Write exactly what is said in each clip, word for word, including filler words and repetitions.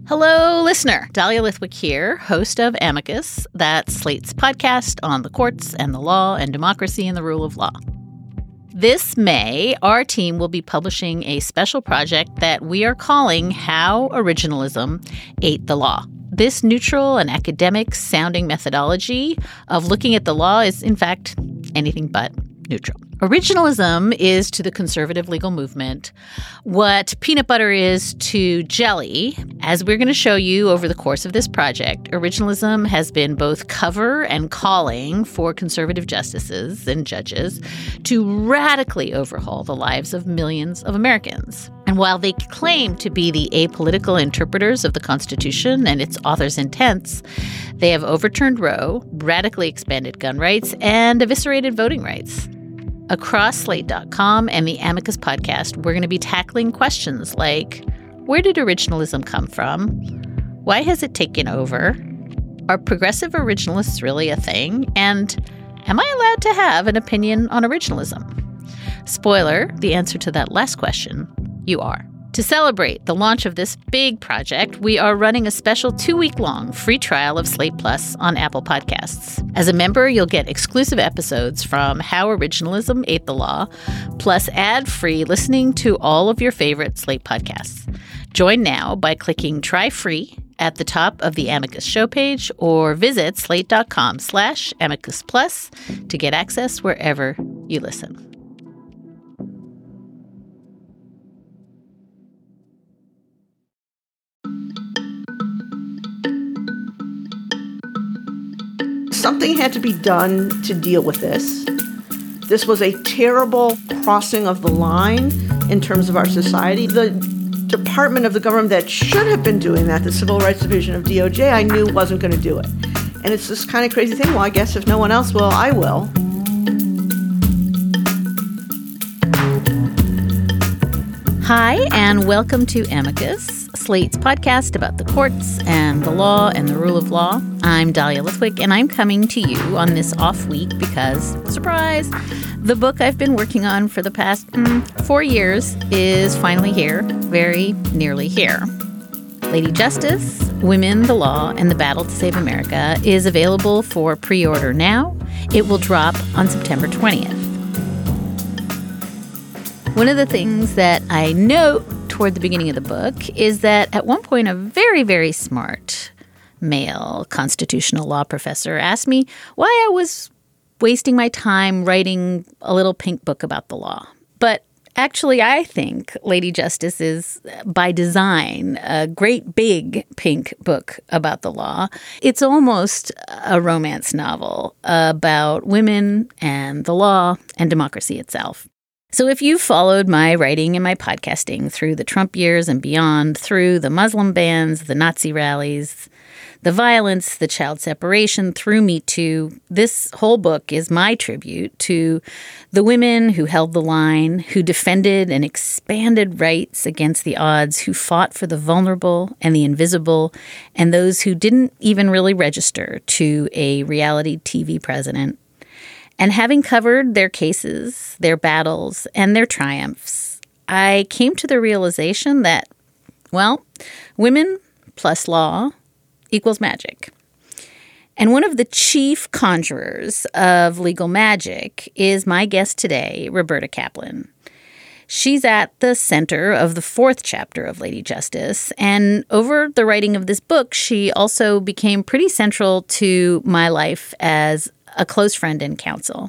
Hello, listener. Dahlia Lithwick here, host of Amicus, that's Slate's podcast on the courts and the law and democracy and the rule of law. This May, our team will be publishing a special project that we are calling How Originalism Ate the Law. This neutral and academic-sounding methodology of looking at the law is, in fact, anything but neutral. Originalism is to the conservative legal movement what peanut butter is to jelly. As we're going to show you over the course of this project, originalism has been both cover and calling for conservative justices and judges to radically overhaul the lives of millions of Americans. And while they claim to be the apolitical interpreters of the Constitution and its author's intents, they have overturned Roe, radically expanded gun rights, and eviscerated voting rights. Across Slate dot com and the Amicus podcast, we're going to be tackling questions like, where did originalism come from? Why has it taken over? Are progressive originalists really a thing? And am I allowed to have an opinion on originalism? Spoiler, the answer to that last question, you are. To celebrate the launch of this big project, we are running a special two-week-long free trial of Slate Plus on Apple Podcasts. As a member, you'll get exclusive episodes from How Originalism Ate the Law, plus ad-free listening to all of your favorite Slate podcasts. Join now by clicking Try Free at the top of the Amicus show page or visit slate.com slash Amicus Plus to get access wherever you listen. Something had to be done to deal with this. This was a terrible crossing of the line in terms of our society. The department of the government that should have been doing that, the Civil Rights Division of D O J, I knew wasn't going to do it. And it's this kind of crazy thing. Well, I guess if no one else will, I will. Hi, and welcome to Amicus, Slate's podcast about the courts and the law and the rule of law. I'm Dahlia Lithwick, and I'm coming to you on this off week because, surprise, the book I've been working on for the past mm, four years is finally here, very nearly here. Lady Justice, Women, the Law, and the Battle to Save America is available for pre-order now. It will drop on September twentieth. One of the things that I note toward the beginning of the book is that at one point a very, very smart male constitutional law professor asked me why I was wasting my time writing a little pink book about the law. But actually, I think Lady Justice is, by design, a great big pink book about the law. It's almost a romance novel about women and the law and democracy itself. So if you've followed my writing and my podcasting through the Trump years and beyond, through the Muslim bans, the Nazi rallies, the violence, the child separation, through Me Too, this whole book is my tribute to the women who held the line, who defended and expanded rights against the odds, who fought for the vulnerable and the invisible, and those who didn't even really register to a reality T V president. And having covered their cases, their battles, and their triumphs, I came to the realization that, well, women plus law equals magic. And one of the chief conjurers of legal magic is my guest today, Roberta Kaplan. She's at the center of the fourth chapter of Lady Justice, and over the writing of this book, she also became pretty central to my life as a close friend and counsel.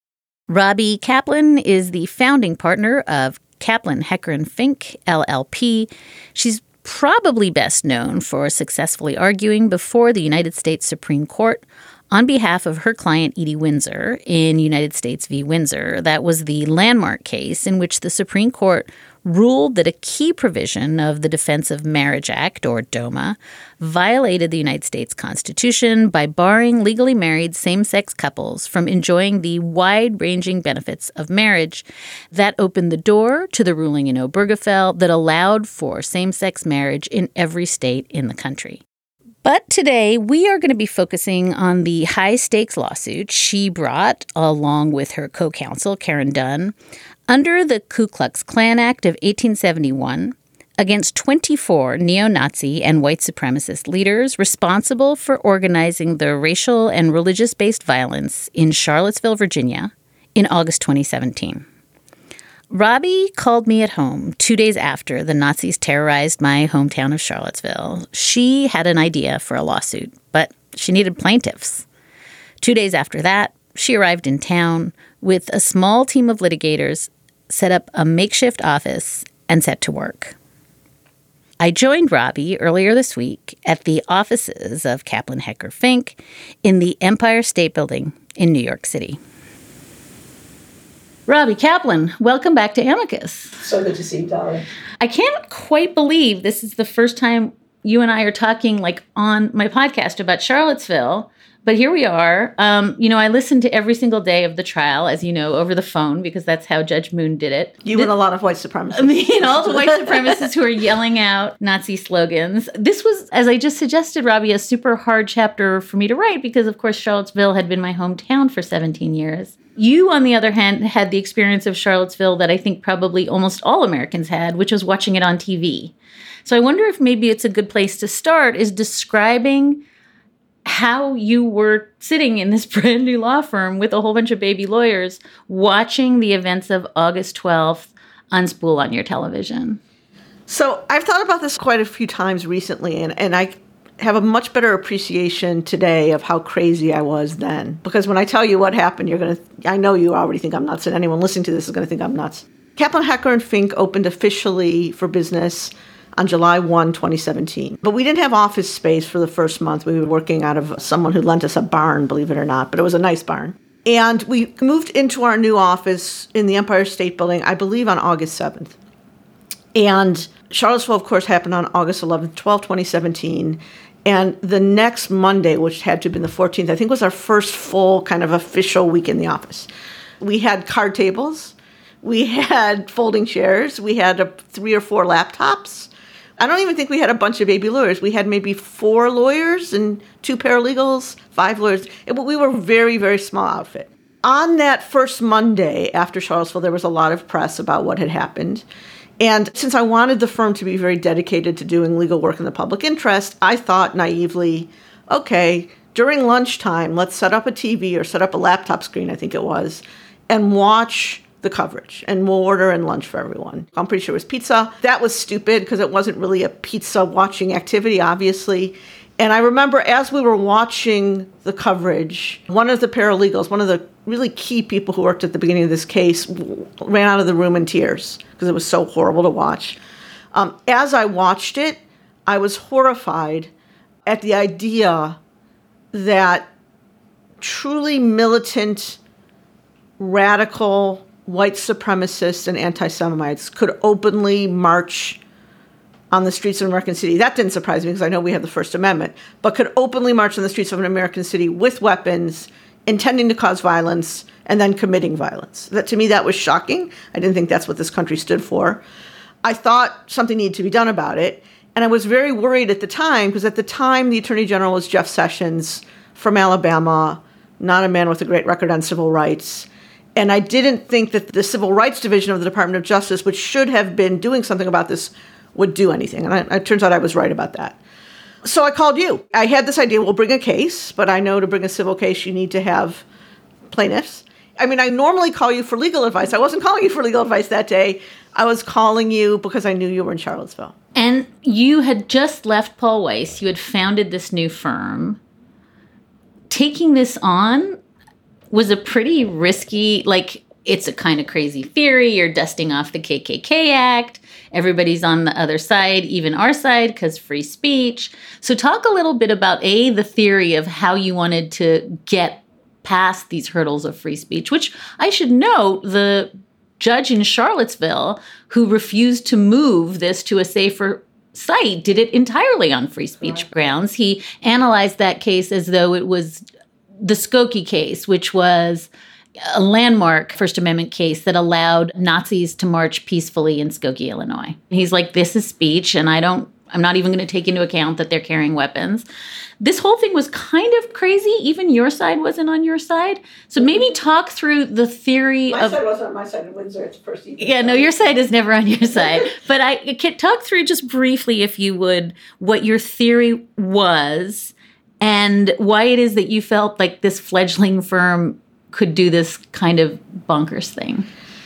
Robbie Kaplan is the founding partner of Kaplan Hecker and Fink, L L P. She's probably best known for successfully arguing before the United States Supreme Court on behalf of her client Edie Windsor in United States v. Windsor. That was the landmark case in which the Supreme Court ruled that a key provision of the Defense of Marriage Act, or DOMA, violated the United States Constitution by barring legally married same-sex couples from enjoying the wide-ranging benefits of marriage. That opened the door to the ruling in Obergefell that allowed for same-sex marriage in every state in the country. But today, we are going to be focusing on the high-stakes lawsuit she brought, along with her co-counsel, Karen Dunn, under the Ku Klux Klan Act of eighteen seventy-one against twenty-four neo-Nazi and white supremacist leaders responsible for organizing the racial and religious-based violence in Charlottesville, Virginia, in August twenty seventeen. Robbie called me at home two days after the Nazis terrorized my hometown of Charlottesville. She had an idea for a lawsuit, but she needed plaintiffs. Two days after that, she arrived in town with a small team of litigators, set up a makeshift office, and set to work. I joined Robbie earlier this week at the offices of Kaplan Hecker Fink in the Empire State Building in New York City. Robbie Kaplan, welcome back to Amicus. So good to see you, darling. I can't quite believe this is the first time you and I are talking like on my podcast about Charlottesville. But here we are. Um, you know, I listened to every single day of the trial, as you know, over the phone, because that's how Judge Moon did it. You and a lot of white supremacists. I mean, all the white supremacists who are yelling out Nazi slogans. This was, as I just suggested, Robbie, a super hard chapter for me to write because, of course, Charlottesville had been my hometown for seventeen years. You, on the other hand, had the experience of Charlottesville that I think probably almost all Americans had, which was watching it on T V. So I wonder if maybe it's a good place to start is describing how you were sitting in this brand new law firm with a whole bunch of baby lawyers watching the events of August twelfth unspool on your television. So I've thought about this quite a few times recently, and, and I have a much better appreciation today of how crazy I was then. Because when I tell you what happened, you're going to, I know you already think I'm nuts, and anyone listening to this is going to think I'm nuts. Kaplan Hecker and Fink opened officially for business on July first, twenty seventeen. But we didn't have office space for the first month. We were working out of someone who lent us a barn, believe it or not, but it was a nice barn. And we moved into our new office in the Empire State Building, I believe, on August seventh. And Charlottesville, of course, happened on August eleventh, twelfth, twenty seventeen. And the next Monday, which had to have been the fourteenth, I think was our first full kind of official week in the office. We had card tables. We had folding chairs. We had a, three or four laptops. I don't even think we had a bunch of baby lawyers. We had maybe four lawyers and two paralegals, five lawyers. It, we were a very, very small outfit. On that first Monday after Charlottesville, there was a lot of press about what had happened. And since I wanted the firm to be very dedicated to doing legal work in the public interest, I thought naively, okay, during lunchtime, let's set up a T V or set up a laptop screen, I think it was, and watch the coverage, and we'll order and lunch for everyone. I'm pretty sure it was pizza. That was stupid because it wasn't really a pizza watching activity, obviously. And I remember as we were watching the coverage, one of the paralegals, one of the really key people who worked at the beginning of this case, ran out of the room in tears because it was so horrible to watch. Um, as I watched it, I was horrified at the idea that truly militant, radical white supremacists and anti-Semites could openly march on the streets of American City. That didn't surprise me because I know we have the First Amendment, but could openly march on the streets of an American city with weapons, intending to cause violence, and then committing violence. That, to me, that was shocking. I didn't think that's what this country stood for. I thought something needed to be done about it, and I was very worried at the time because at the time the Attorney General was Jeff Sessions from Alabama, not a man with a great record on civil rights. And I didn't think that the Civil Rights Division of the Department of Justice, which should have been doing something about this, would do anything. And I, it turns out I was right about that. So I called you. I had this idea, we'll bring a case, but I know to bring a civil case, you need to have plaintiffs. I mean, I normally call you for legal advice. I wasn't calling you for legal advice that day. I was calling you because I knew you were in Charlottesville. And you had just left Paul Weiss. You had founded this new firm. Taking this on was a pretty risky, like, it's a kind of crazy theory. You're dusting off the K K K Act. Everybody's on the other side, even our side, because free speech. So talk a little bit about, A, the theory of how you wanted to get past these hurdles of free speech, which I should note, the judge in Charlottesville who refused to move this to a safer site did it entirely on free speech right. grounds. He analyzed that case as though it was the Skokie case, which was a landmark First Amendment case that allowed Nazis to march peacefully in Skokie, Illinois. He's like, this is speech, and I don't I'm not even going to take into account that they're carrying weapons. This whole thing was kind of crazy. Even your side wasn't on your side. So maybe talk through the theory my of... My side wasn't on my side in Windsor. It's first evening. Yeah, no, your side is never on your side. But I can talk through just briefly, if you would, what your theory was and why it is that you felt like this fledgling firm could do this kind of bonkers thing.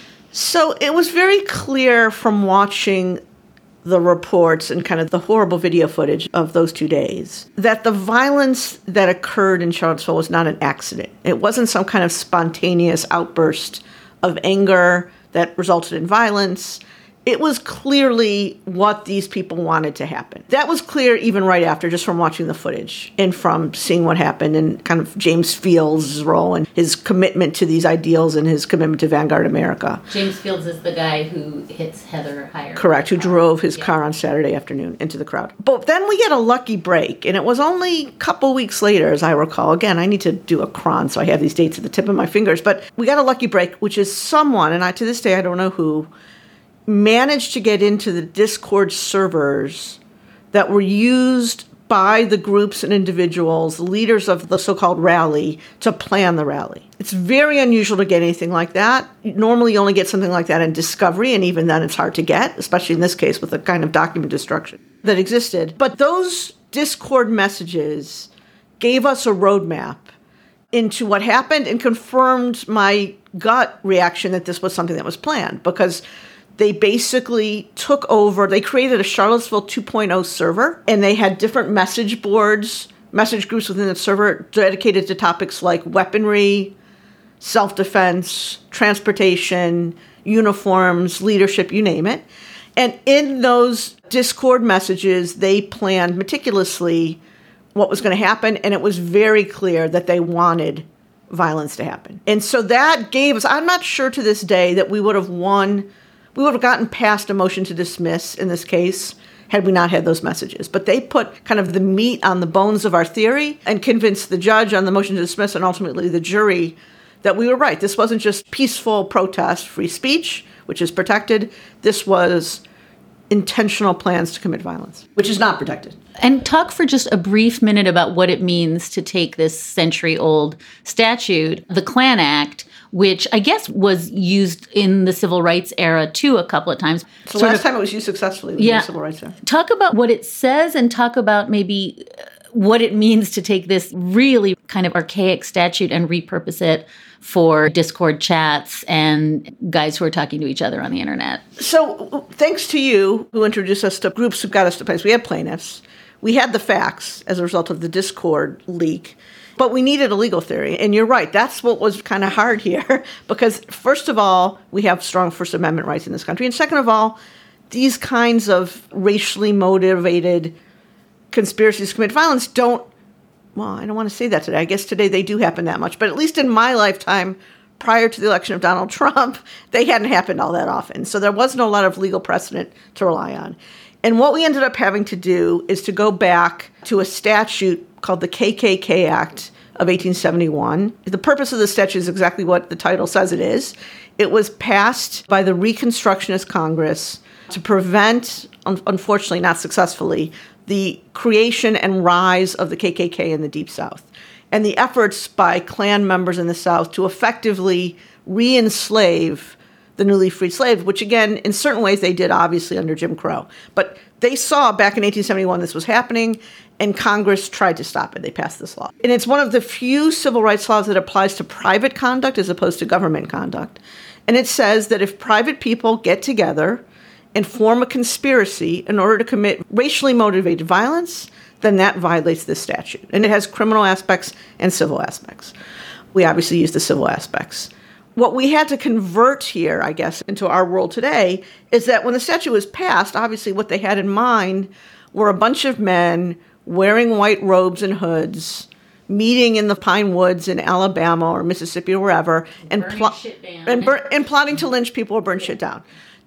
So it was very clear from watching the reports and kind of the horrible video footage of those two days that the violence that occurred in Charlottesville was not an accident. It wasn't some kind of spontaneous outburst of anger that resulted in violence. It was clearly what these people wanted to happen. That was clear even right after, just from watching the footage and from seeing what happened and kind of James Fields' role and his commitment to these ideals and his commitment to Vanguard America. James Fields is the guy who hits Heather Heyer. Correct, who drove his yeah. car on Saturday afternoon into the crowd. But then we get a lucky break, and it was only a couple weeks later, as I recall. Again, I need to do a cron, so I have these dates at the tip of my fingers. But we got a lucky break, which is someone, and I to this day I don't know who, managed to get into the Discord servers that were used by the groups and individuals, leaders of the so-called rally, to plan the rally. It's very unusual to get anything like that. Normally you only get something like that in discovery, and even then it's hard to get, especially in this case with the kind of document destruction that existed. But those Discord messages gave us a roadmap into what happened and confirmed my gut reaction that this was something that was planned, because they basically took over, they created a Charlottesville two point oh server, and they had different message boards, message groups within the server dedicated to topics like weaponry, self-defense, transportation, uniforms, leadership, you name it. And in those Discord messages, they planned meticulously what was going to happen, and it was very clear that they wanted violence to happen. And so that gave us, I'm not sure to this day that we would have won We would have gotten past a motion to dismiss in this case had we not had those messages. But they put kind of the meat on the bones of our theory and convinced the judge on the motion to dismiss and ultimately the jury that we were right. This wasn't just peaceful protest, free speech, which is protected. This was intentional plans to commit violence, which is not protected. And talk for just a brief minute about what it means to take this century-old statute, the Klan Act, which I guess was used in the civil rights era too a couple of times. So last of, time it was used successfully was yeah, in the civil rights era. Talk about what it says and talk about maybe what it means to take this really kind of archaic statute and repurpose it for Discord chats and guys who are talking to each other on the internet. So thanks to you who introduced us to groups who got us to place. We had plaintiffs. We had the facts as a result of the Discord leak. But we needed a legal theory. And you're right. That's what was kind of hard here. Because first of all, we have strong First Amendment rights in this country. And second of all, these kinds of racially motivated conspiracies to commit violence don't, well, I don't want to say that today. I guess today they do happen that much. But at least in my lifetime, prior to the election of Donald Trump, they hadn't happened all that often. So there wasn't a lot of legal precedent to rely on. And what we ended up having to do is to go back to a statute called the K K K Act of eighteen seventy-one. The purpose of the statute is exactly what the title says it is. It was passed by the Reconstructionist Congress to prevent, un- unfortunately not successfully, the creation and rise of the K K K in the Deep South, and the efforts by Klan members in the South to effectively re-enslave the newly freed slaves, which again, in certain ways they did obviously under Jim Crow. But they saw back in eighteen seventy-one this was happening, and Congress tried to stop it. They passed this law. And it's one of the few civil rights laws that applies to private conduct as opposed to government conduct. And it says that if private people get together and form a conspiracy in order to commit racially motivated violence, then that violates this statute. And it has criminal aspects and civil aspects. We obviously use the civil aspects. What we had to convert here, I guess, into our world today is that when the statute was passed, obviously what they had in mind were a bunch of men wearing white robes and hoods, meeting in the pine woods in Alabama or Mississippi or wherever, and, pl- and, bur- and plotting to lynch people or burn shit down.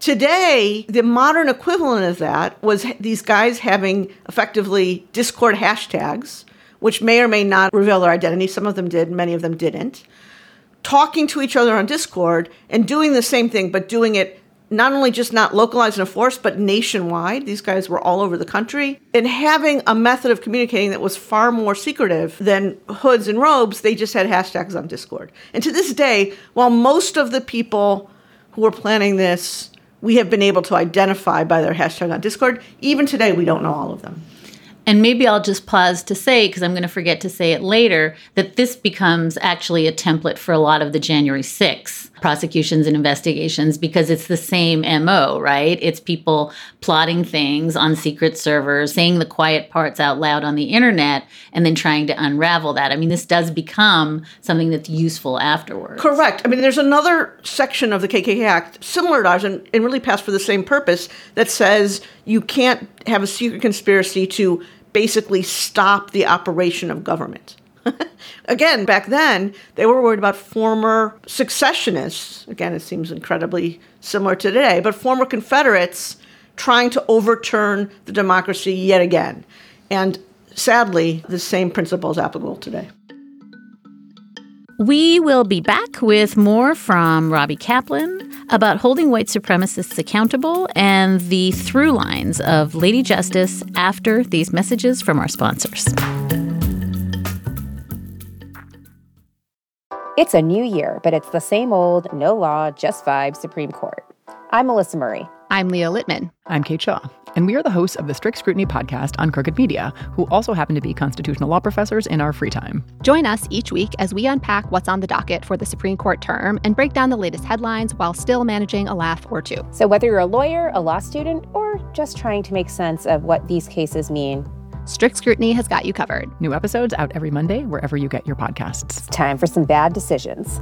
Today, the modern equivalent of that was these guys having effectively Discord hashtags, which may or may not reveal their identity. Some of them did, many of them didn't. Talking to each other on Discord and doing the same thing, but doing it not only just not localized and enforced, but nationwide. These guys were all over the country. And having a method of communicating that was far more secretive than hoods and robes, they just had hashtags on Discord. And to this day, while most of the people who were planning this, we have been able to identify by their hashtag on Discord, even today, we don't know all of them. And maybe I'll just pause to say, because I'm going to forget to say it later, that this becomes actually a template for a lot of the January sixth prosecutions and investigations, because it's the same M O, right? It's people plotting things on secret servers, saying the quiet parts out loud on the internet, and then trying to unravel that. I mean, this does become something that's useful afterwards. Correct. I mean, there's another section of the K K K Act, similar to ours, and, and really passed for the same purpose, that says you can't have a secret conspiracy to basically stop the operation of government. Again, back then, they were worried about former secessionists. Again, it seems incredibly similar to today, but former Confederates trying to overturn the democracy yet again. And sadly, the same principle is applicable today. We will be back with more from Robbie Kaplan about holding white supremacists accountable and the through lines of Lady Justice after these messages from our sponsors. It's a new year, but it's the same old, no law, just vibes Supreme Court. I'm Melissa Murray. I'm Leah Littman. I'm Kate Shaw, and we are the hosts of the Strict Scrutiny podcast on Crooked Media, who also happen to be constitutional law professors in our free time. Join us each week as we unpack what's on the docket for the Supreme Court term and break down the latest headlines while still managing a laugh or two. So whether you're a lawyer, a law student, or just trying to make sense of what these cases mean, Strict Scrutiny has got you covered. New episodes out every Monday, wherever you get your podcasts. it's time for some bad decisions.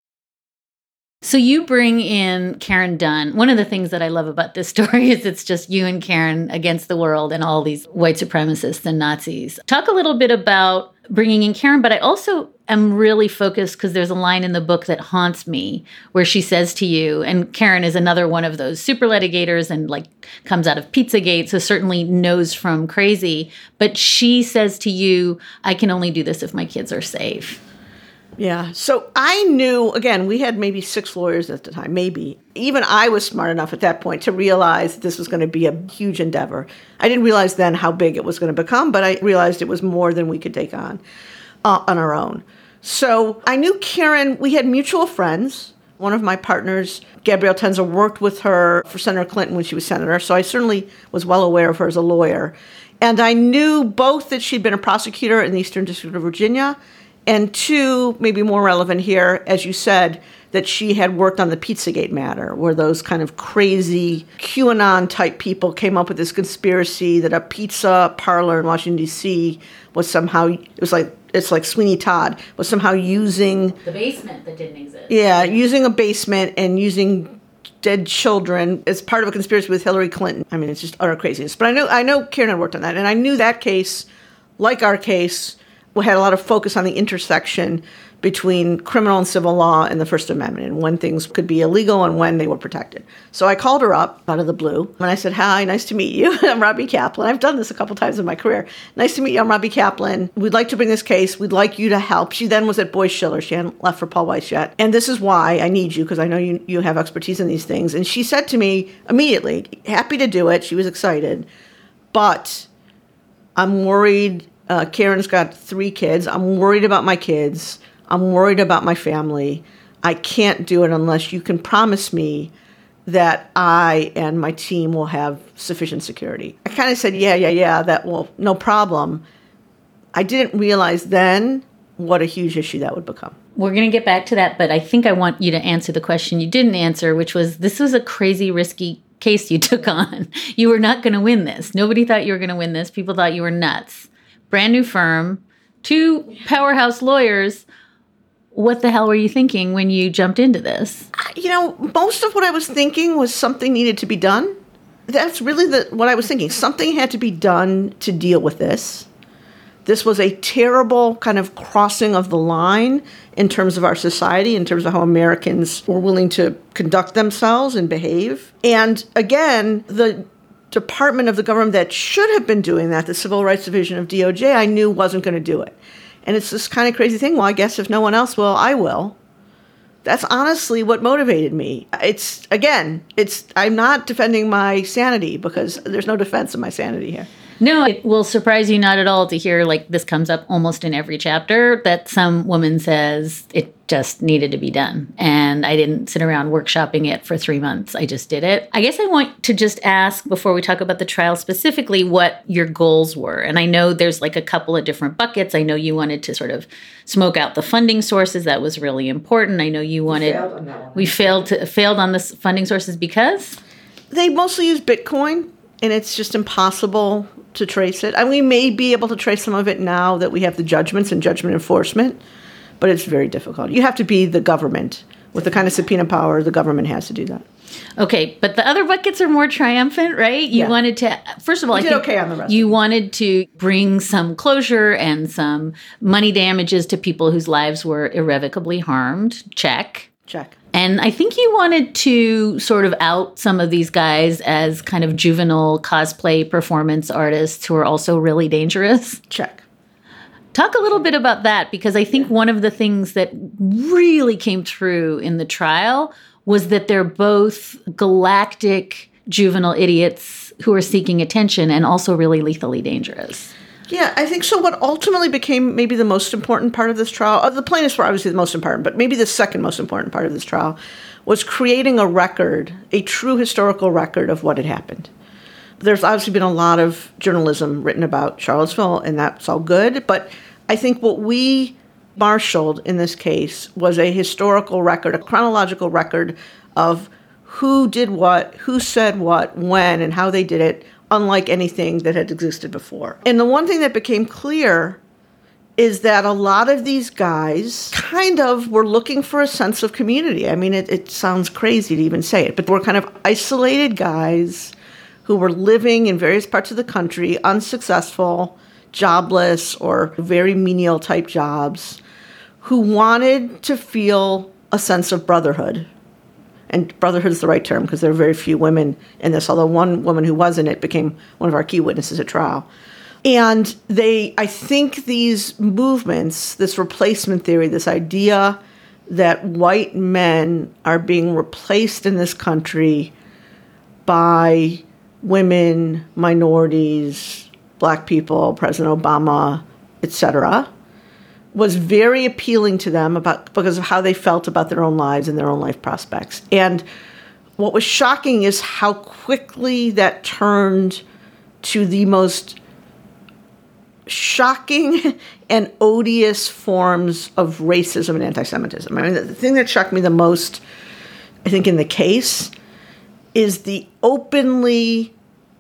So you bring in Karen Dunn. One of the things that I love about this story is it's just you and Karen against the world and all these white supremacists and Nazis. Talk a little bit about bringing in Karen, but I also am really focused because there's a line in the book that haunts me where she says to you, and Karen is another one of those super litigators and like comes out of Pizzagate, so certainly knows from crazy, but she says to you, I can only do this if my kids are safe. Yeah. So I knew, again, we had maybe six lawyers at the time, maybe. Even I was smart enough at that point to realize this was going to be a huge endeavor. I didn't realize then how big it was going to become, but I realized it was more than we could take on uh, on our own. So I knew Karen, we had mutual friends. One of my partners, Gabrielle Tenzer, worked with her for Senator Clinton when she was senator, so I certainly was well aware of her as a lawyer. And I knew both that she'd been a prosecutor in the Eastern District of Virginia, and two, maybe more relevant here, as you said, that she had worked on the Pizzagate matter, where those kind of crazy QAnon-type people came up with this conspiracy that a pizza parlor in Washington, D C was somehow, it was like, it's like Sweeney Todd, was somehow using... The basement that didn't exist. Yeah, using a basement and using dead children as part of a conspiracy with Hillary Clinton. I mean, it's just utter craziness. But I know, I know Karen had worked on that, and I knew that case, like our case, we had a lot of focus on the intersection between criminal and civil law and the First Amendment and when things could be illegal and when they were protected. So I called her up out of the blue and I said, hi, nice to meet you. I'm Robbie Kaplan. I've done this a couple times in my career. Nice to meet you. I'm Robbie Kaplan. We'd like to bring this case. We'd like you to help. She then was at Boyce Schiller. She hadn't left for Paul Weiss yet. And this is why I need you, because I know you, you have expertise in these things. And she said to me immediately, happy to do it. She was excited. But I'm worried. Uh, Karen's got three kids. I'm worried about my kids. I'm worried about my family. I can't do it unless you can promise me that I and my team will have sufficient security. I kind of said, yeah, yeah, yeah, that will, no problem. I didn't realize then what a huge issue that would become. We're going to get back to that, but I think I want you to answer the question you didn't answer, which was, this was a crazy, risky case you took on. You were not going to win this. Nobody thought you were going to win this. People thought you were nuts. Brand new firm, two powerhouse lawyers. What the hell were you thinking when you jumped into this? You know, most of what I was thinking was something needed to be done. That's really the what I was thinking. Something had to be done to deal with this. This was a terrible kind of crossing of the line in terms of our society, in terms of how Americans were willing to conduct themselves and behave. And again, the department of the government that should have been doing that, the Civil Rights Division of D O J, I knew wasn't going to do it. And it's this kind of crazy thing. Well, I guess if no one else will, I will. That's honestly what motivated me. It's, again, it's I'm not defending my sanity because there's no defense of my sanity here. No, it will surprise you not at all to hear, like, this comes up almost in every chapter, that some woman says it just needed to be done. And I didn't sit around workshopping it for three months. I just did it. I guess I want to just ask, before we talk about the trial specifically, what your goals were. And I know there's like a couple of different buckets. I know you wanted to sort of smoke out the funding sources. That was really important. I know you wanted... We failed on that one. We failed, to, failed on the funding sources because? They mostly use Bitcoin, and it's just impossible to trace it. And we may be able to trace some of it now that we have the judgments and judgment enforcement, but it's very difficult. You have to be the government with the kind of subpoena power the government has to do that. Okay, but the other buckets are more triumphant, right? You yeah. wanted to, first of all, we I did think okay on the rest you wanted to bring some closure and some money damages to people whose lives were irrevocably harmed. Check. Check. And I think you wanted to sort of out some of these guys as kind of juvenile cosplay performance artists who are also really dangerous. Check. Talk a little bit about that, because I think one of the things that really came through in the trial was that they're both galactic juvenile idiots who are seeking attention and also really lethally dangerous. Yeah, I think so. What ultimately became maybe the most important part of this trial, uh, the plaintiffs were obviously the most important, but maybe the second most important part of this trial was creating a record, a true historical record of what had happened. There's obviously been a lot of journalism written about Charlottesville, and that's all good. But I think what we marshaled in this case was a historical record, a chronological record of who did what, who said what, when, and how they did it, unlike anything that had existed before. And the one thing that became clear is that a lot of these guys kind of were looking for a sense of community. I mean, it, it sounds crazy to even say it, but we're kind of isolated guys who were living in various parts of the country, unsuccessful, jobless, or very menial type jobs, who wanted to feel a sense of brotherhood. And brotherhood is the right term because there are very few women in this, although one woman who was in it became one of our key witnesses at trial. And they, I think these movements, this replacement theory, this idea that white men are being replaced in this country by women, minorities, black people, President Obama, et cetera, was very appealing to them about because of how they felt about their own lives and their own life prospects. And what was shocking is how quickly that turned to the most shocking and odious forms of racism and anti-Semitism. I mean, the thing that shocked me the most, I think, in the case is the openly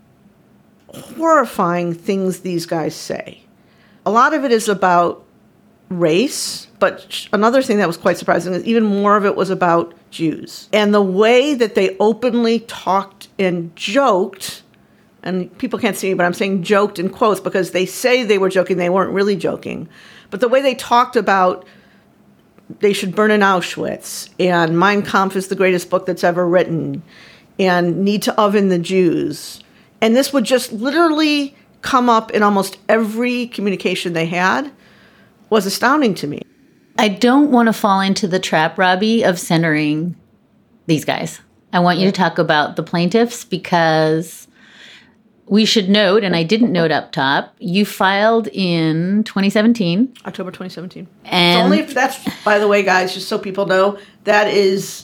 horrifying things these guys say. A lot of it is about race, but another thing that was quite surprising is even more of it was about Jews. And the way that they openly talked and joked, and people can't see me, but I'm saying joked in quotes because they say they were joking, they weren't really joking. But the way they talked about they should burn in Auschwitz, and Mein Kampf is the greatest book that's ever written, and need to oven the Jews. And this would just literally come up in almost every communication they had, was astounding to me. I don't want to fall into the trap, Robbie, of centering these guys. I want you to talk about the plaintiffs because we should note, and I didn't note up top, you filed in twenty seventeen. October twenty seventeen. And it's only if that's, by the way, guys, just so people know, that is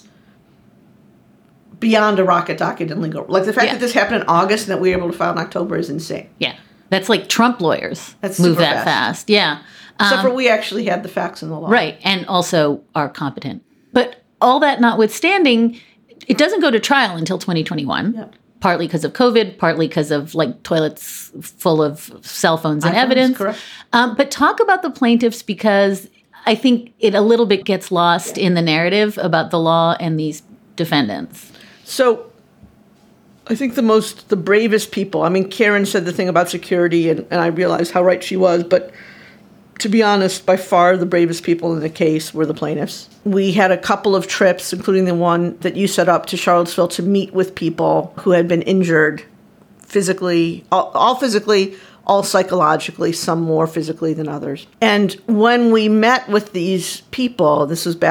beyond a rocket docket and legal. Like the fact yeah. that this happened in August and that we were able to file in October is insane. Yeah. That's like Trump lawyers That's move super that fast. fast. Yeah. Except Um, for we actually had the facts in the law. Right. And also are competent. But all that notwithstanding, it doesn't go to trial until twenty twenty-one. Yeah. Partly because of COVID, partly because of like toilets full of cell phones and iPhones, evidence. correct. Um, but talk about the plaintiffs because I think it a little bit gets lost Yeah. in the narrative about the law and these defendants. So I think the most, the bravest people, I mean, Karen said the thing about security, and, and I realized how right she was, but to be honest, by far the bravest people in the case were the plaintiffs. We had a couple of trips, including the one that you set up to Charlottesville to meet with people who had been injured physically, all, all physically, all psychologically, some more physically than others. And when we met with these people, this was back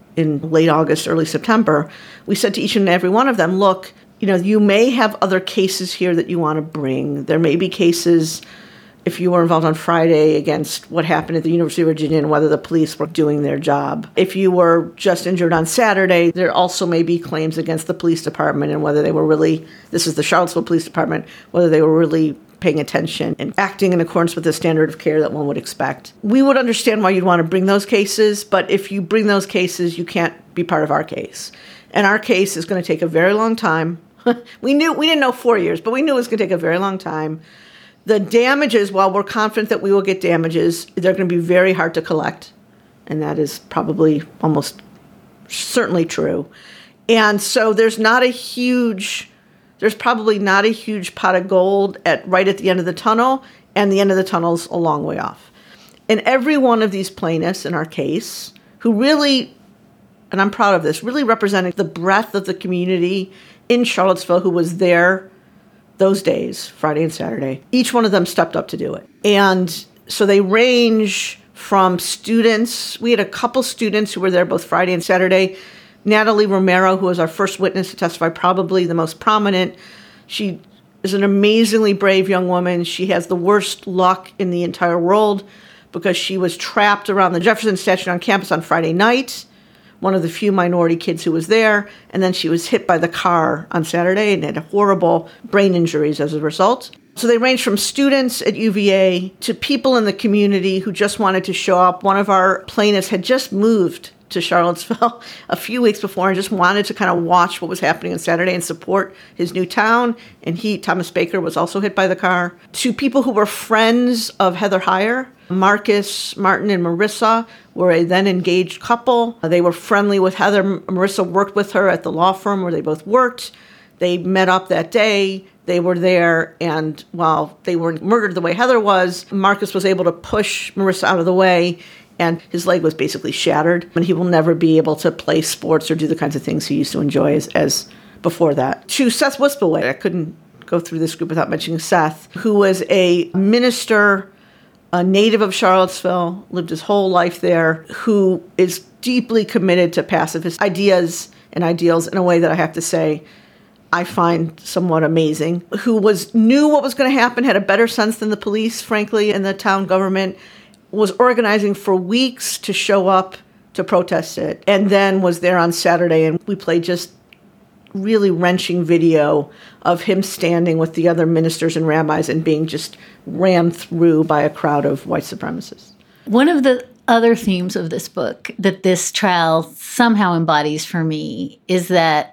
in late August, early September, we said to each and every one of them, look, you know, you may have other cases here that you want to bring. There may be cases if you were involved on Friday against what happened at the University of Virginia and whether the police were doing their job. If you were just injured on Saturday, there also may be claims against the police department and whether they were really, this is the Charlottesville Police Department, whether they were really paying attention and acting in accordance with the standard of care that one would expect. We would understand why you'd want to bring those cases, but if you bring those cases, you can't be part of our case. And our case is going to take a very long time. we knew we didn't know four years, but we knew it was going to take a very long time. The damages, while we're confident that we will get damages, they're going to be very hard to collect. And that is probably almost certainly true. And so there's not a huge, there's probably not a huge pot of gold at right at the end of the tunnel, and the end of the tunnel's a long way off. And every one of these plaintiffs in our case, who really, and I'm proud of this, really representing the breadth of the community in Charlottesville who was there those days, Friday and Saturday, each one of them stepped up to do it. And so they range from students. We had a couple students who were there both Friday and Saturday. Natalie Romero, who was our first witness to testify, probably the most prominent. She is an amazingly brave young woman. She has the worst luck in the entire world because she was trapped around the Jefferson statue on campus on Friday night, one of the few minority kids who was there, and then she was hit by the car on Saturday and had horrible brain injuries as a result. So they range from students at U V A to people in the community who just wanted to show up. One of our plaintiffs had just moved to Charlottesville a few weeks before and just wanted to kind of watch what was happening on Saturday and support his new town. And he, Thomas Baker, was also hit by the car. To people who were friends of Heather Heyer, Marcus, Martin, and Marissa were a then engaged couple. They were friendly with Heather. Marissa worked with her at the law firm where they both worked. They met up that day. They were there, and while they weren't murdered the way Heather was, Marcus was able to push Marissa out of the way, and his leg was basically shattered. And he will never be able to play sports or do the kinds of things he used to enjoy as, as before that. To Seth Wispelway, I couldn't go through this group without mentioning Seth, who was a minister, a native of Charlottesville, lived his whole life there, who is deeply committed to pacifist ideas and ideals in a way that I have to say I find somewhat amazing, who was knew what was going to happen, had a better sense than the police, frankly, and the town government, was organizing for weeks to show up to protest it, and then was there on Saturday, and we played just really wrenching video of him standing with the other ministers and rabbis and being just rammed through by a crowd of white supremacists. One of the other themes of this book that this trial somehow embodies for me is that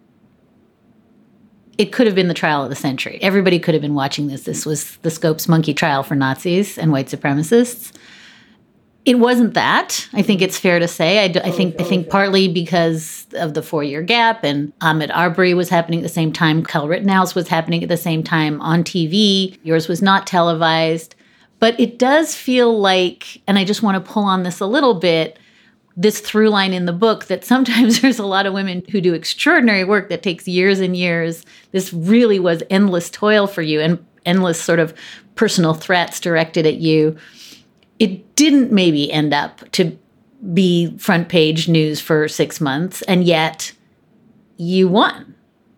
it could have been the trial of the century. Everybody could have been watching this. This was the Scopes monkey trial for Nazis and white supremacists. It wasn't that. I think it's fair to say. I, d- I think I think partly because of the four-year gap, and Ahmaud Arbery was happening at the same time. Kyle Rittenhouse was happening at the same time on T V. Yours was not televised. But it does feel like, and I just want to pull on this a little bit, this through line in the book that sometimes there's a lot of women who do extraordinary work that takes years and years. This really was endless toil for you and endless sort of personal threats directed at you. It didn't maybe end up to be front page news for six months, and yet you won.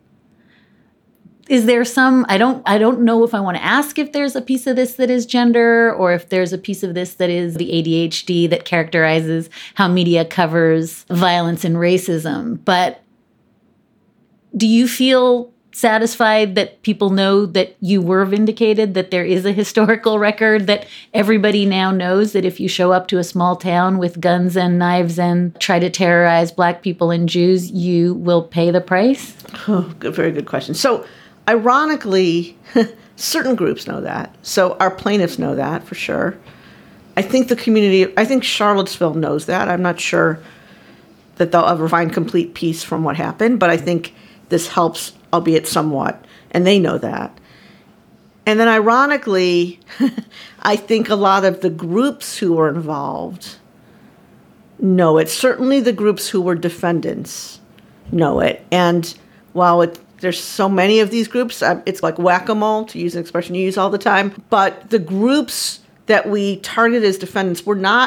Is there some, I don't I don't know if I want to ask if there's a piece of this that is gender or if there's a piece of this that is the A D H D that characterizes how media covers violence and racism. But do you feel satisfied that people know that you were vindicated, that there is a historical record, that everybody now knows that if you show up to a small town with guns and knives and try to terrorize Black people and Jews, you will pay the price? Oh, good, very good question. So ironically, certain groups know that. So our plaintiffs know that for sure. I think the community, I think Charlottesville knows that. I'm not sure that they'll ever find complete peace from what happened, but I think this helps, albeit somewhat, and they know that. And then ironically, I think a lot of the groups who were involved know it. Certainly the groups who were defendants know it. And while it there's so many of these groups, it's like whack-a-mole, to use an expression you use all the time. But the groups that we targeted as defendants were not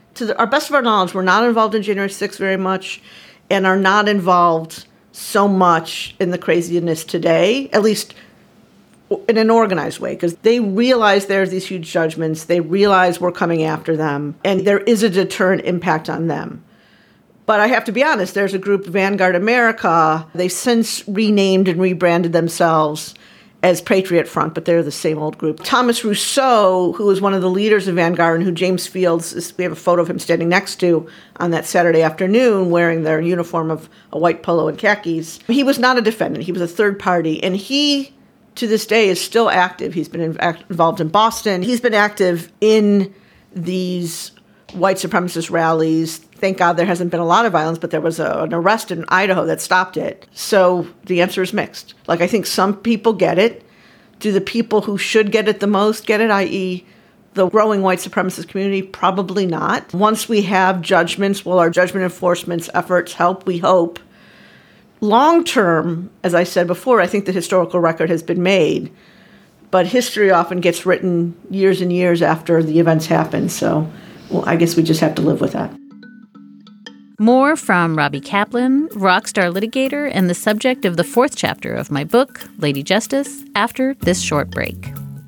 to the, our best of our knowledge, were not involved in January sixth very much and are not involved so much in the craziness today, at least in an organized way, because they realize there's these huge judgments. They realize we're coming after them, and there is a deterrent impact on them. But I have to be honest, there's a group, Vanguard America. They've since renamed and rebranded themselves as Patriot Front, but they're the same old group. Thomas Rousseau, who was one of the leaders of Vanguard and who James Fields, is, we have a photo of him standing next to on that Saturday afternoon wearing their uniform of a white polo and khakis. He was not a defendant. He was a third party. And he, to this day, is still active. He's been in, act, involved in Boston. He's been active in these white supremacist rallies. Thank God there hasn't been a lot of violence, but there was a, an arrest in Idaho that stopped it. So the answer is mixed. Like, I think some people get it. Do the people who should get it the most get it, that is the growing white supremacist community? Probably not. Once we have judgments, will our judgment enforcement efforts help? We hope. Long term, as I said before, I think the historical record has been made, but history often gets written years and years after the events happen. So, well, I guess we just have to live with that. More from Robbie Kaplan, rockstar litigator and the subject of the fourth chapter of my book, Lady Justice, after this short break.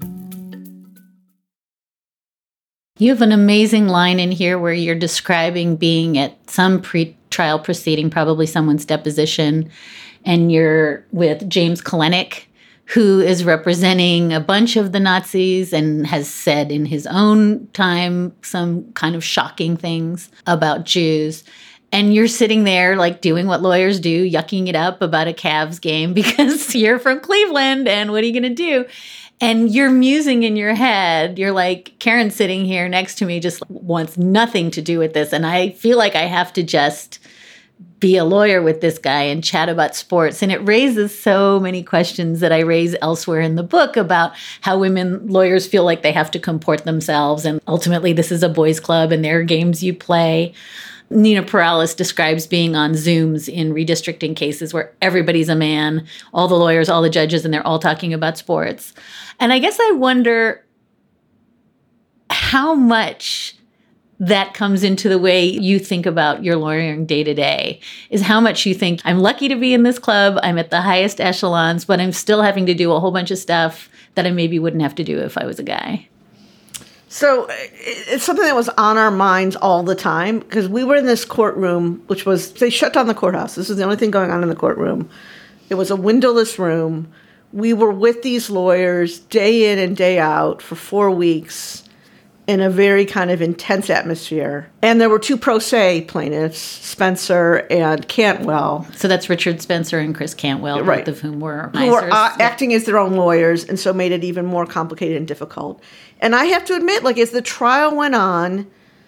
You have an amazing line in here where you're describing being at some pre-trial proceeding, probably someone's deposition, and you're with James Kalanick, who is representing a bunch of the Nazis and has said in his own time some kind of shocking things about Jews. And you're sitting there, like, doing what lawyers do, yucking it up about a Cavs game because you're from Cleveland, and what are you going to do? And you're musing in your head. You're like, Karen sitting here next to me just wants nothing to do with this. And I feel like I have to just be a lawyer with this guy and chat about sports. And it raises so many questions that I raise elsewhere in the book about how women lawyers feel like they have to comport themselves. And ultimately, this is a boys' club, and there are games you play. Nina Perales describes being on Zooms in redistricting cases where everybody's a man, all the lawyers, all the judges, and they're all talking about sports. And I guess I wonder how much that comes into the way you think about your lawyering day to day, is how much you think, I'm lucky to be in this club, I'm at the highest echelons, but I'm still having to do a whole bunch of stuff that I maybe wouldn't have to do if I was a guy. So it's something that was on our minds all the time, because we were in this courtroom, which was, they shut down the courthouse. This was the only thing going on in the courtroom. It was a windowless room. We were with these lawyers day in and day out for four weeks in a very kind of intense atmosphere. And there were two pro se plaintiffs, Spencer and Cantwell. So that's Richard Spencer and Chris Cantwell, right, both of whom were who were uh, acting as their own lawyers, and so made it even more complicated and difficult. And I have to admit, like, as the trial went on,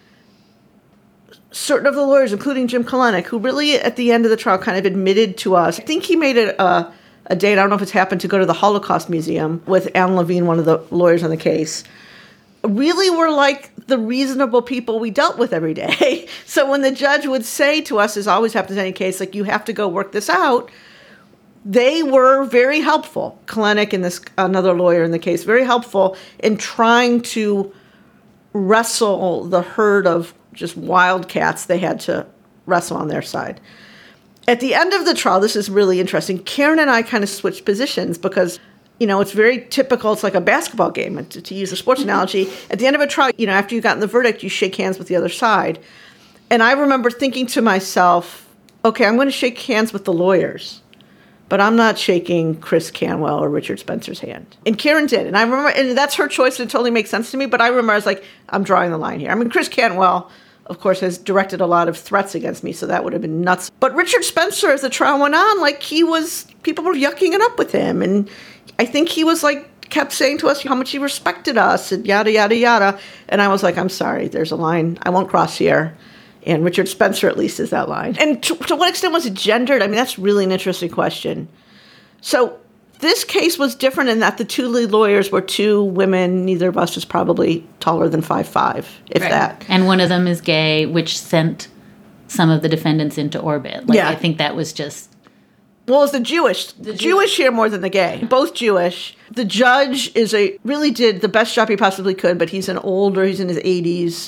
certain of the lawyers, including Jim Kalanick, who really at the end of the trial kind of admitted to us, I think he made it a, a date, I don't know if it's happened, to go to the Holocaust Museum with Alan Levine, one of the lawyers on the case, really were like the reasonable people we dealt with every day. So when the judge would say to us, as always happens in any case, like, you have to go work this out, they were very helpful. Kalanick and this another lawyer in the case, very helpful in trying to wrestle the herd of just wildcats they had to wrestle on their side. At the end of the trial, this is really interesting, Karen and I kind of switched positions because, you know, it's very typical. It's like a basketball game, to, to use a sports analogy. At the end of a trial, you know, after you've gotten the verdict, you shake hands with the other side. And I remember thinking to myself, okay, I'm going to shake hands with the lawyers, but I'm not shaking Chris Cantwell or Richard Spencer's hand. And Karen did. And I remember, and that's her choice, and it totally makes sense to me. But I remember I was like, I'm drawing the line here. I mean, Chris Cantwell, of course, has directed a lot of threats against me, so that would have been nuts. But Richard Spencer, as the trial went on, like, he was, people were yucking it up with him. And I think he was like, kept saying to us how much he respected us and yada, yada, yada. And I was like, I'm sorry, there's a line I won't cross here. And Richard Spencer, at least, is that line. And to, to what extent was it gendered? I mean, that's really an interesting question. So this case was different in that the two lead lawyers were two women. Neither of us is probably taller than five five, if right. that. And one of them is gay, which sent some of the defendants into orbit. Like, yeah. I think that was just... Well, it's the Jewish. The Jewish here more than the gay. Both Jewish. The judge is a really did the best job he possibly could, but he's an older, he's in his eighties,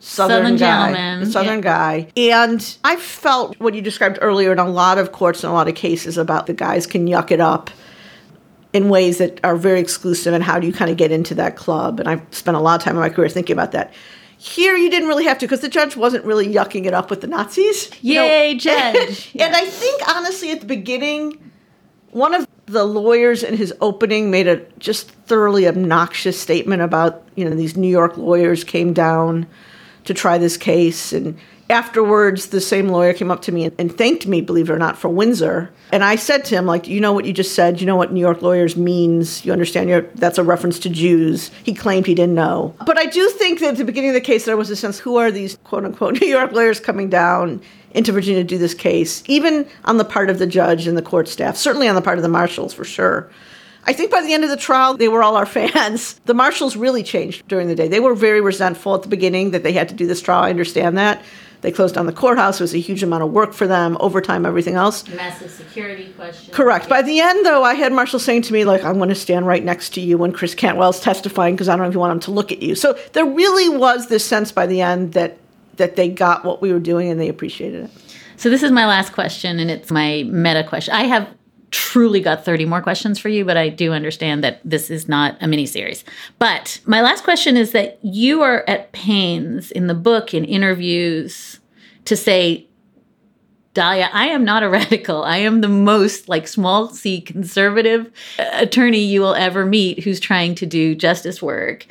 Southern, Southern guy, gentleman, Southern yeah. guy. And I felt what you described earlier in a lot of courts and a lot of cases about the guys can yuck it up in ways that are very exclusive, and how do you kind of get into that club? And I've spent a lot of time in my career thinking about that. Here, you didn't really have to, because the judge wasn't really yucking it up with the Nazis. You Yay, know? judge. And I think, honestly, at the beginning, one of the lawyers in his opening made a just thoroughly obnoxious statement about, you know, these New York lawyers came down to try this case. And afterwards, the same lawyer came up to me and, and thanked me, believe it or not, for Windsor. And I said to him, like, you know what you just said? You know what New York lawyers means? You understand? You're, that's a reference to Jews. He claimed he didn't know. But I do think that at the beginning of the case, there was a sense, who are these quote-unquote New York lawyers coming down into Virginia to do this case? Even on the part of the judge and the court staff, certainly on the part of the marshals, for sure. I think by the end of the trial, they were all our fans. The marshals really changed during the day. They were very resentful at the beginning that they had to do this trial. I understand that. They closed down the courthouse. It was a huge amount of work for them, overtime, everything else. Massive security questions. Correct. By the end, though, I had marshals saying to me, like, I'm going to stand right next to you when Chris Cantwell's testifying because I don't even want him to look at you. So there really was this sense by the end that that they got what we were doing and they appreciated it. So this is my last question, and it's my meta question. I have truly got thirty more questions for you, but I do understand that this is not a mini series. But my last question is that you are at pains in the book, in interviews, to say, Dahlia, I am not a radical. I am the most like small c conservative attorney you will ever meet who's trying to do justice work.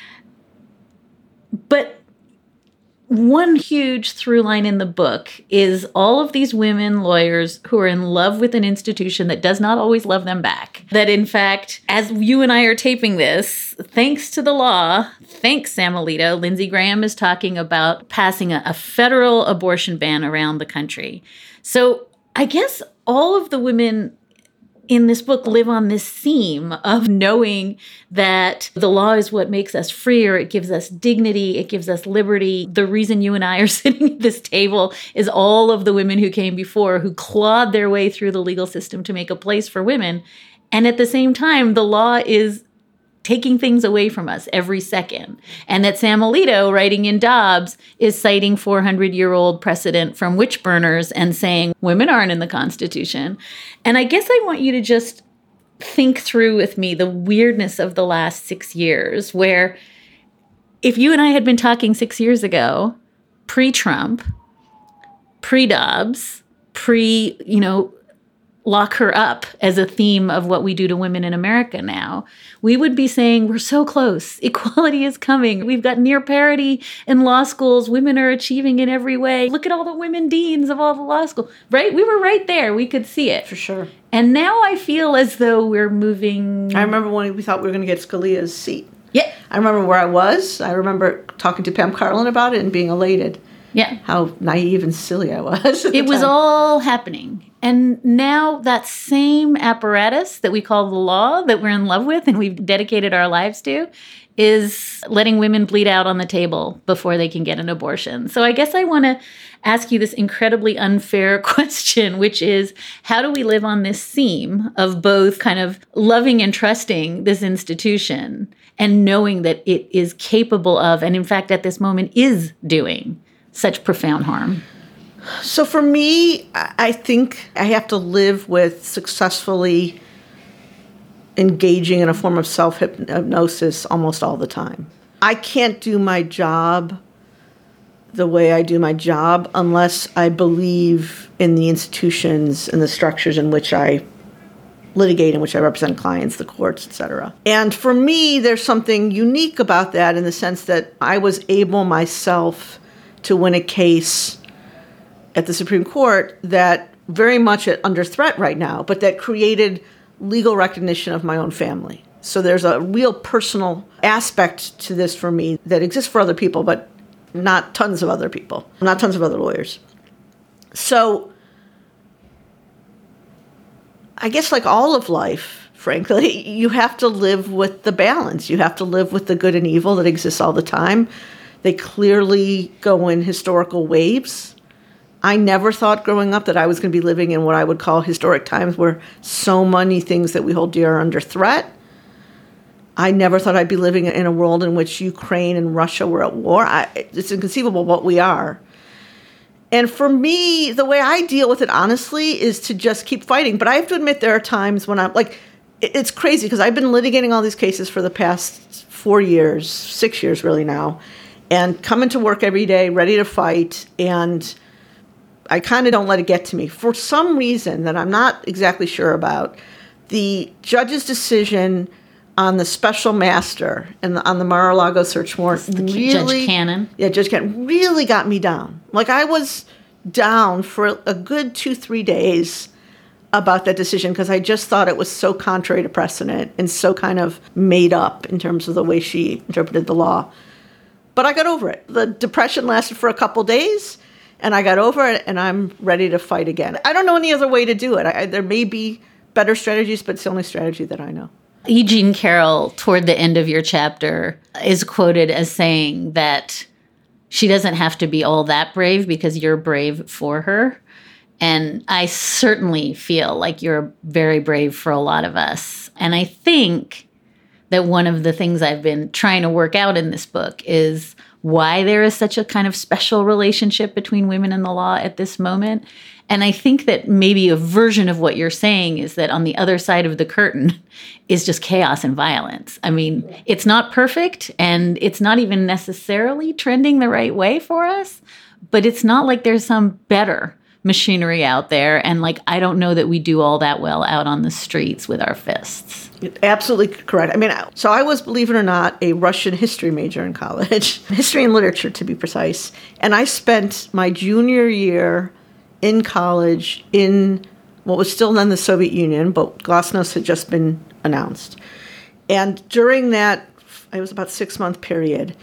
But one huge through line in the book is all of these women lawyers who are in love with an institution that does not always love them back. That in fact, as you and I are taping this, thanks to the law, thanks Sam Alito, Lindsey Graham is talking about passing a, a federal abortion ban around the country. So I guess all of the women in this book live on this theme of knowing that the law is what makes us freer. It gives us dignity. It gives us liberty. The reason you and I are sitting at this table is all of the women who came before, who clawed their way through the legal system to make a place for women. And at the same time, the law is taking things away from us every second. And that Sam Alito, writing in Dobbs, is citing four hundred year old precedent from witch burners and saying women aren't in the Constitution. And I guess I want you to just think through with me the weirdness of the last six years, where if you and I had been talking six years ago, pre-Trump, pre-Dobbs, pre, you know, lock her up as a theme of what we do to women in America now, we would be saying, we're so close. Equality is coming. We've got near parity in law schools. Women are achieving in every way. Look at all the women deans of all the law schools, right? We were right there. We could see it. For sure. And now I feel as though we're moving. I remember when we thought we were going to get Scalia's seat. Yeah. I remember where I was. I remember talking to Pam Carlin about it and being elated. Yeah. How naive and silly I was. It was all happening. And now that same apparatus that we call the law, that we're in love with and we've dedicated our lives to, is letting women bleed out on the table before they can get an abortion. So I guess I want to ask you this incredibly unfair question, which is, how do we live on this theme of both kind of loving and trusting this institution and knowing that it is capable of, and in fact at this moment is doing, such profound harm? So for me, I think I have to live with successfully engaging in a form of self-hypnosis almost all the time. I can't do my job the way I do my job unless I believe in the institutions and the structures in which I litigate, in which I represent clients, the courts, et cetera. And for me, there's something unique about that in the sense that I was able myself to win a case at the Supreme Court that very much under threat right now, but that created legal recognition of my own family. So there's a real personal aspect to this for me that exists for other people, but not tons of other people, not tons of other lawyers. So I guess like all of life, frankly, you have to live with the balance. You have to live with the good and evil that exists all the time. They clearly go in historical waves. I never thought growing up that I was going to be living in what I would call historic times where so many things that we hold dear are under threat. I never thought I'd be living in a world in which Ukraine and Russia were at war. I, it's inconceivable what we are. And for me, the way I deal with it, honestly, is to just keep fighting. But I have to admit there are times when I'm like, it's crazy because I've been litigating all these cases for the past four years, six years really now, and coming to work every day, ready to fight. And I kind of don't let it get to me. For some reason that I'm not exactly sure about, the judge's decision on the special master and the, on the Mar-a-Lago search warrant the really, Judge Cannon. Yeah, Judge Cannon really got me down. Like I was down for a good two, three days about that decision because I just thought it was so contrary to precedent and so kind of made up in terms of the way she interpreted the law. But I got over it. The depression lasted for a couple days, and I got over it, and I'm ready to fight again. I don't know any other way to do it. I, there may be better strategies, but it's the only strategy that I know. E. Jean Carroll, toward the end of your chapter, is quoted as saying that she doesn't have to be all that brave because you're brave for her. And I certainly feel like you're very brave for a lot of us. And I think that one of the things I've been trying to work out in this book is why there is such a kind of special relationship between women and the law at this moment. And I think that maybe a version of what you're saying is that on the other side of the curtain is just chaos and violence. I mean, it's not perfect and it's not even necessarily trending the right way for us, but it's not like there's some better machinery out there. And like, I don't know that we do all that well out on the streets with our fists. Absolutely correct. I mean, so I was, believe it or not, a Russian history major in college, history and literature to be precise. And I spent my junior year in college in what was still then the Soviet Union, but Glasnost had just been announced. And during that, it was about six-month period,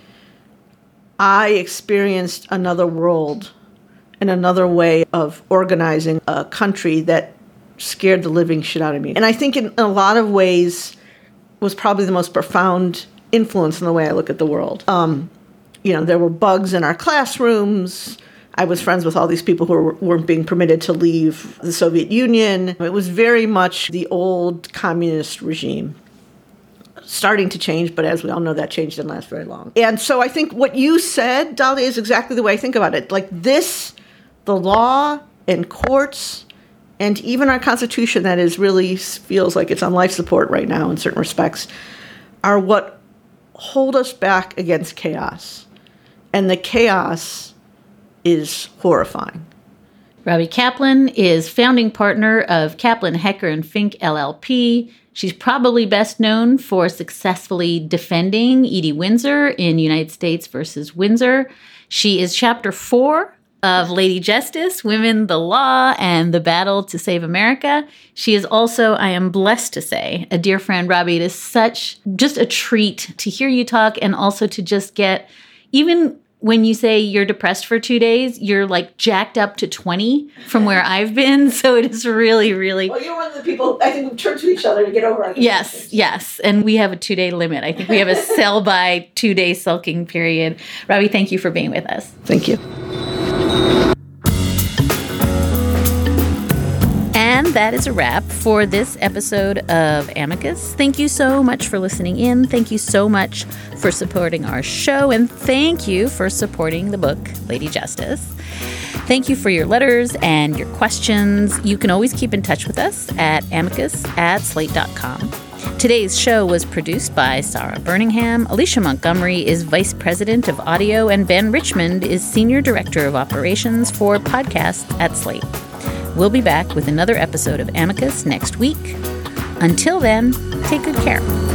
I experienced another world and another way of organizing a country that scared the living shit out of me. And I think in a lot of ways was probably the most profound influence in the way I look at the world. Um, you know, there were bugs in our classrooms. I was friends with all these people who were, weren't being permitted to leave the Soviet Union. It was very much the old communist regime. Starting to change, but as we all know, that change didn't last very long. And so I think what you said, Dahlia, is exactly the way I think about it. Like this, the law and courts, and even our Constitution that is really feels like it's on life support right now in certain respects, are what hold us back against chaos. And the chaos is horrifying. Robbie Kaplan is founding partner of Kaplan, Hecker and Fink L L P. She's probably best known for successfully defending Edie Windsor in United States versus Windsor. She is chapter four of Lady Justice, Women, the Law, and the Battle to Save America. She is also, I am blessed to say, a dear friend. Robbie, it is such just a treat to hear you talk and also to just get, even when you say you're depressed for two days, you're like jacked up to twenty from where I've been. So it is really, really. Well, you're one of the people, I think, we turn to each other to get over our Yes, yes. And we have a two day limit. I think we have a sell by two day sulking period. Robbie, thank you for being with us. Thank you. And that is a wrap for this episode of Amicus. Thank you so much for listening in. Thank you so much for supporting our show. And thank you for supporting the book, Lady Justice. Thank you for your letters and your questions. You can always keep in touch with us at amicus at slate dot com. Today's show was produced by Sarah Birmingham. Alicia Montgomery is Vice President of Audio, and Ben Richmond is Senior Director of Operations for Podcasts at Slate. We'll be back with another episode of Amicus next week. Until then, take good care.